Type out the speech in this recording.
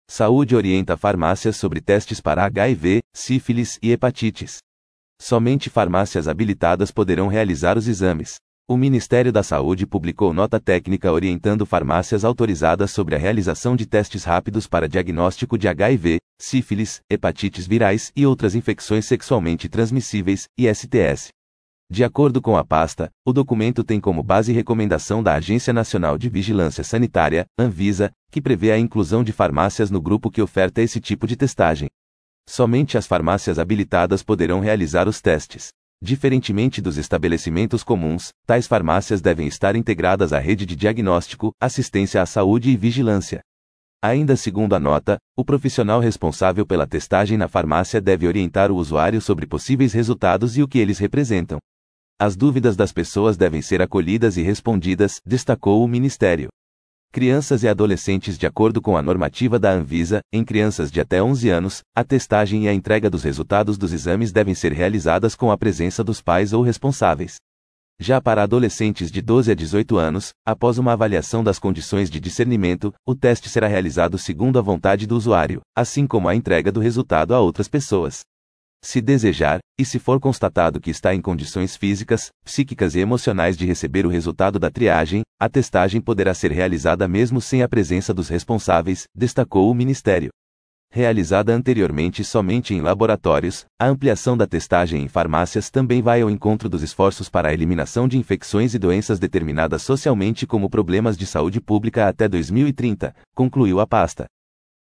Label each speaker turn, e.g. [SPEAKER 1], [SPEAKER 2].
[SPEAKER 1] Saúde orienta farmácias sobre testes para HIV, sífilis e hepatites. Somente farmácias habilitadas poderão realizar os exames. O Ministério da Saúde publicou nota técnica orientando farmácias autorizadas sobre a realização de testes rápidos para diagnóstico de HIV, sífilis, hepatites virais e outras infecções sexualmente transmissíveis, ISTS. De acordo com a pasta, o documento tem como base recomendação da Agência Nacional de Vigilância Sanitária, Anvisa, que prevê a inclusão de farmácias no grupo que oferta esse tipo de testagem. Somente as farmácias habilitadas poderão realizar os testes. Diferentemente dos estabelecimentos comuns, tais farmácias devem estar integradas à rede de diagnóstico, assistência à saúde e vigilância. Ainda segundo a nota, o profissional responsável pela testagem na farmácia deve orientar o usuário sobre possíveis resultados e o que eles representam. As dúvidas das pessoas devem ser acolhidas e respondidas, destacou o Ministério. Crianças e adolescentes. De acordo com a normativa da Anvisa, em crianças de até 11 anos, a testagem e a entrega dos resultados dos exames devem ser realizadas com a presença dos pais ou responsáveis. Já para adolescentes de 12 a 18 anos, após uma avaliação das condições de discernimento, o teste será realizado segundo a vontade do usuário, assim como a entrega do resultado a outras pessoas. Se desejar, e se for constatado que está em condições físicas, psíquicas e emocionais de receber o resultado da triagem, a testagem poderá ser realizada mesmo sem a presença dos responsáveis, destacou o Ministério. Realizada anteriormente somente em laboratórios, a ampliação da testagem em farmácias também vai ao encontro dos esforços para a eliminação de infecções e doenças determinadas socialmente como problemas de saúde pública até 2030, concluiu a pasta.